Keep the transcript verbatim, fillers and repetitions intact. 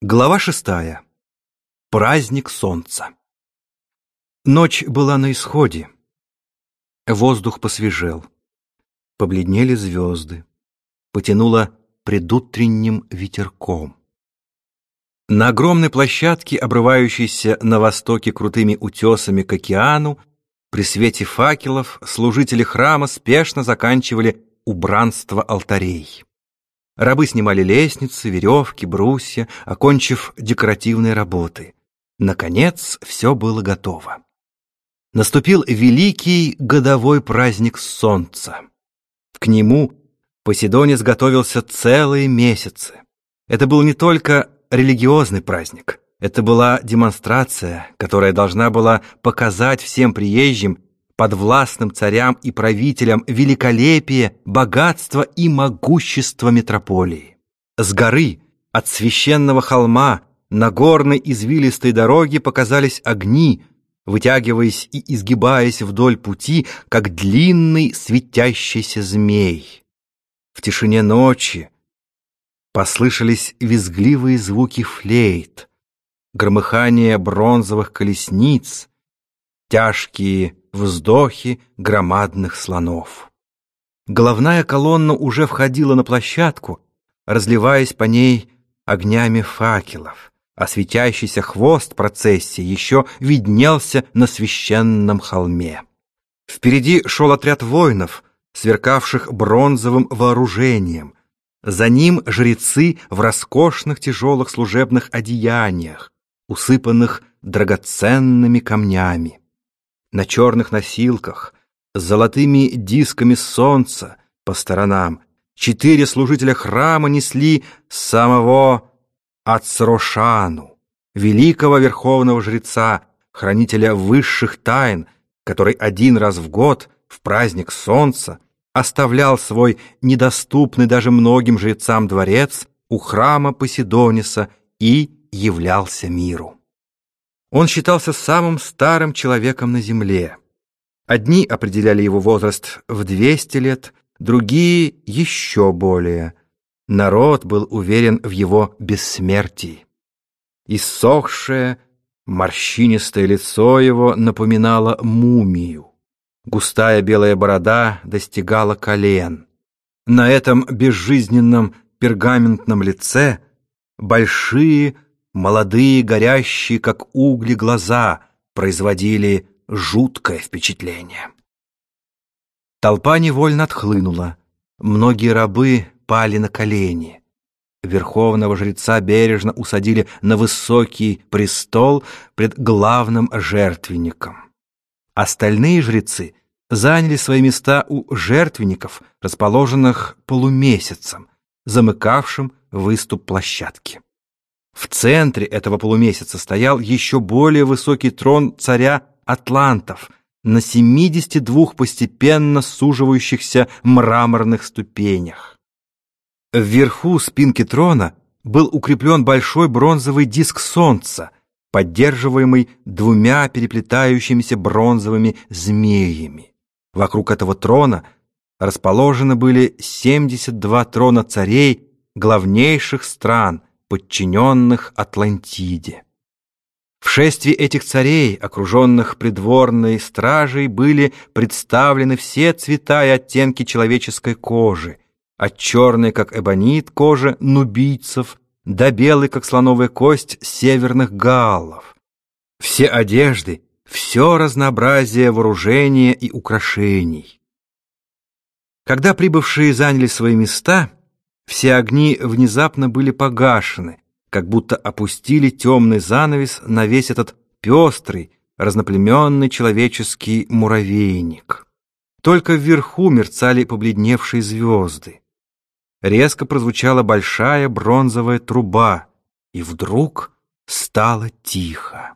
Глава шестая. Праздник солнца. Ночь была на исходе. Воздух посвежел. Побледнели звезды. Потянуло предутренним ветерком. На огромной площадке, обрывающейся на востоке крутыми утесами к океану, при свете факелов служители храма спешно заканчивали убранство алтарей. Рабы снимали лестницы, веревки, брусья, окончив декоративные работы. Наконец, все было готово. Наступил великий годовой праздник солнца. К нему Посейдонис готовился целые месяцы. Это был не только религиозный праздник, это была демонстрация, которая должна была показать всем приезжим, подвластным царям и правителям, великолепие, богатство и могущество метрополии. С горы, от священного холма, на горной извилистой дороге показались огни, вытягиваясь и изгибаясь вдоль пути, как длинный светящийся змей. В тишине ночи послышались визгливые звуки флейт, громыхание бронзовых колесниц, тяжкие вздохи громадных слонов. Головная колонна уже входила на площадку, разливаясь по ней огнями факелов, а светящийся хвост процессии еще виднелся на священном холме. Впереди шел отряд воинов, сверкавших бронзовым вооружением. За ним жрецы в роскошных тяжелых служебных одеяниях, усыпанных драгоценными камнями. На черных носилках, с золотыми дисками солнца по сторонам, четыре служителя храма несли самого Ацрошану, великого верховного жреца, хранителя высших тайн, который один раз в год, в праздник солнца, оставлял свой недоступный даже многим жрецам дворец у храма Посейдониса и являлся миру. Он считался самым старым человеком на земле. Одни определяли его возраст в двести лет, другие — еще более. Народ был уверен в его бессмертии. Иссохшее, морщинистое лицо его напоминало мумию. Густая белая борода достигала колен. На этом безжизненном пергаментном лице большие, молодые, горящие, как угли, глаза производили жуткое впечатление. Толпа невольно отхлынула. Многие рабы пали на колени. Верховного жреца бережно усадили на высокий престол пред главным жертвенником. Остальные жрецы заняли свои места у жертвенников, расположенных полумесяцем, замыкавшим выступ площадки. В центре этого полумесяца стоял еще более высокий трон царя Атлантов на семидесяти двух постепенно суживающихся мраморных ступенях. Вверху спинки трона был укреплен большой бронзовый диск солнца, поддерживаемый двумя переплетающимися бронзовыми змеями. Вокруг этого трона расположены были семьдесят два трона царей главнейших стран, подчиненных Атлантиде. В шествии этих царей, окруженных придворной стражей, были представлены все цвета и оттенки человеческой кожи, от черной, как эбонит, кожи нубийцев, до белой, как слоновая кость, северных галлов. Все одежды, все разнообразие вооружения и украшений. Когда прибывшие заняли свои места, все огни внезапно были погашены, как будто опустили темный занавес на весь этот пестрый, разноплеменный человеческий муравейник. Только вверху мерцали побледневшие звезды. Резко прозвучала большая бронзовая труба, и вдруг стало тихо.